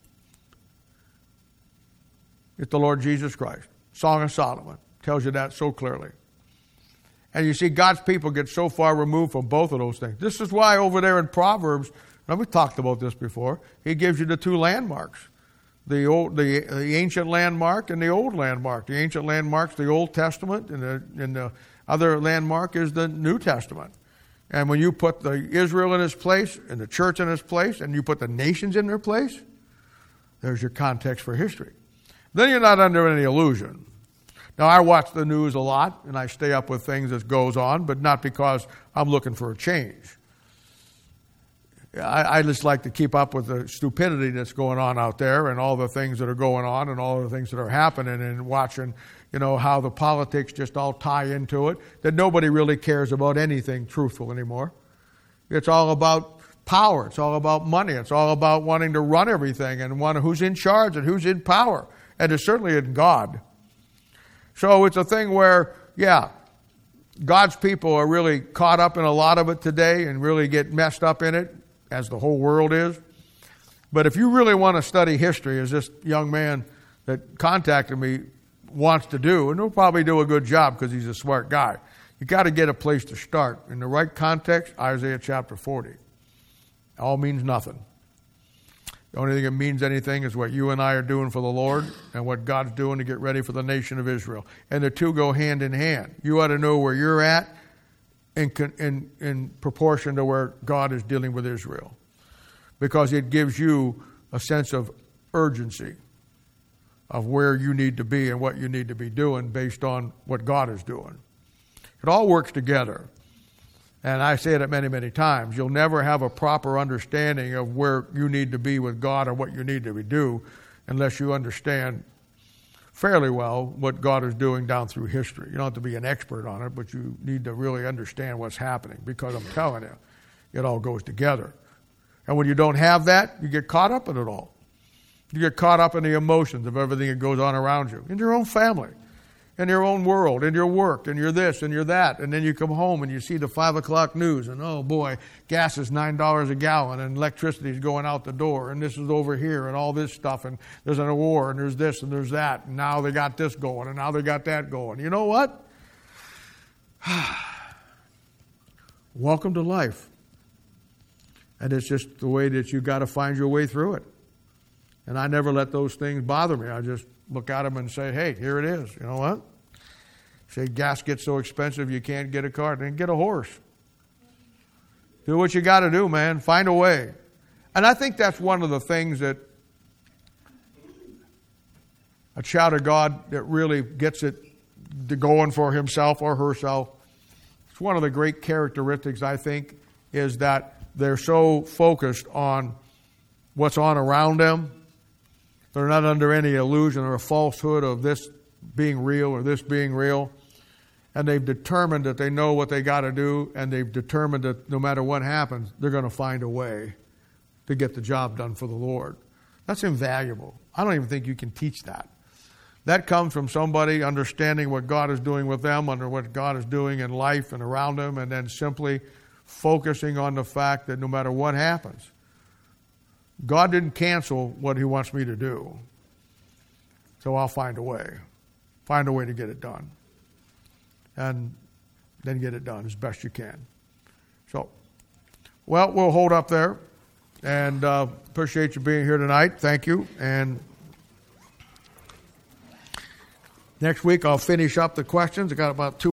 it's the Lord Jesus Christ. Song of Solomon tells you that so clearly. And you see, God's people get so far removed from both of those things. This is why over there in Proverbs, and we've talked about this before, He gives you the two landmarks. The old, the, the ancient landmark and the old landmark. The ancient landmark's the Old Testament and the, and the other landmark is the New Testament. And when you put the Israel in its place and the church in its place and you put the nations in their place, there's your context for history. Then you're not under any illusion. Now, I watch the news a lot and I stay up with things that goes on, but not because I'm looking for a change. I, I just like to keep up with the stupidity that's going on out there and all the things that are going on and all the things that are happening, and watching, you know, how the politics just all tie into it, that nobody really cares about anything truthful anymore. It's all about power. It's all about money. It's all about wanting to run everything and one who's in charge and who's in power. And it's certainly in God. So it's a thing where, yeah, God's people are really caught up in a lot of it today and really get messed up in it, as the whole world is. But if you really want to study history, as this young man that contacted me wants to do, and he'll probably do a good job because he's a smart guy, you got to get a place to start. In the right context, Isaiah chapter forty. All means nothing. The only thing that means anything is what you and I are doing for the Lord and what God's doing to get ready for the nation of Israel. And the two go hand in hand. You ought to know where you're at in, in, in proportion to where God is dealing with Israel, because it gives you a sense of urgency of where you need to be and what you need to be doing based on what God is doing. It all works together. And I say it many, many times. You'll never have a proper understanding of where you need to be with God or what you need to do unless you understand fairly well what God is doing down through history. You don't have to be an expert on it, but you need to really understand what's happening, because I'm telling you, it all goes together. And when you don't have that, you get caught up in it all. You get caught up in the emotions of everything that goes on around you, in your own family, in your own world, in your work, and you're this and you're that. And then you come home and you see the five o'clock news, and oh boy, gas is nine dollars a gallon, and electricity is going out the door, and this is over here, and all this stuff, and there's a war, and there's this and there's that, and now they got this going, and now they got that going. You know what? Welcome to life. And it's just the way that you got to find your way through it. And I never let those things bother me. I just look at them and say, hey, here it is. You know what? Say gas gets so expensive you can't get a car, then get a horse. Do what you got to do, man. Find a way. And I think that's one of the things that a child of God that really gets it going for himself or herself, it's one of the great characteristics, I think, is that they're so focused on what's on around them. They're not under any illusion or a falsehood of this being real or this being real. And they've determined that they know what they got to do, and they've determined that no matter what happens, they're going to find a way to get the job done for the Lord. That's invaluable. I don't even think you can teach that. That comes from somebody understanding what God is doing with them, under what God is doing in life and around them, and then simply focusing on the fact that no matter what happens, God didn't cancel what He wants me to do. So I'll find a way. Find a way to get it done. And then get it done as best you can. So, well, we'll hold up there. And uh, appreciate you being here tonight. Thank you. And next week I'll finish up the questions. I got about two